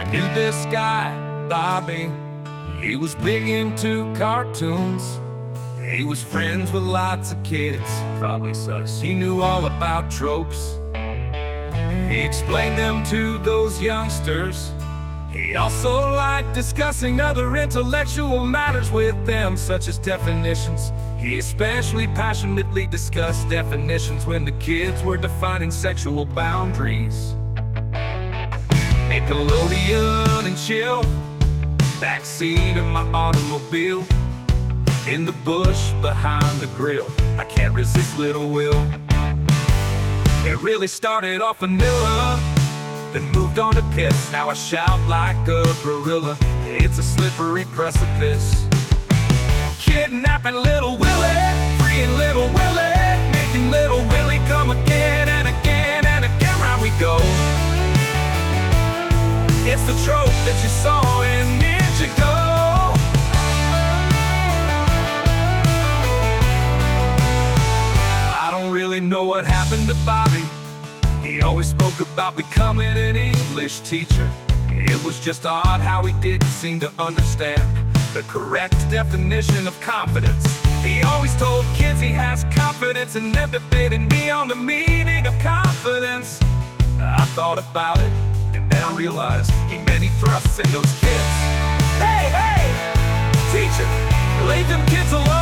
I knew this guy, Bobby. He was big into cartoons. He was friends with lots of kids, probably sus. He knew all about tropes. He explained them to those youngsters. He also liked discussing other intellectual matters with them, such as definitions. He especially passionately discussed definitions when the kids were defining sexual boundaries. Nickelodeon and chill, backseat of my automobile, in the bush behind the grill, I can't resist Little Will. It really started off vanilla, then moved on to piss. Now I shout like a gorilla. It's a slippery precipice. Kidnapping Little Willie, freeing Little Willie, making Little Willie come again and again and again. Round we go. It's the trope that you saw in Ninja Go. I don't really know what happened to Bobby. He always spoke about becoming an English teacher. It was just odd how he didn't seem to understand the correct definition of confidence. He always told kids he has confidence and then debated me on the meaning of confidence. I thought about it, and then I realized he many thrusts in those kids. Hey, hey, teacher, leave them kids alone.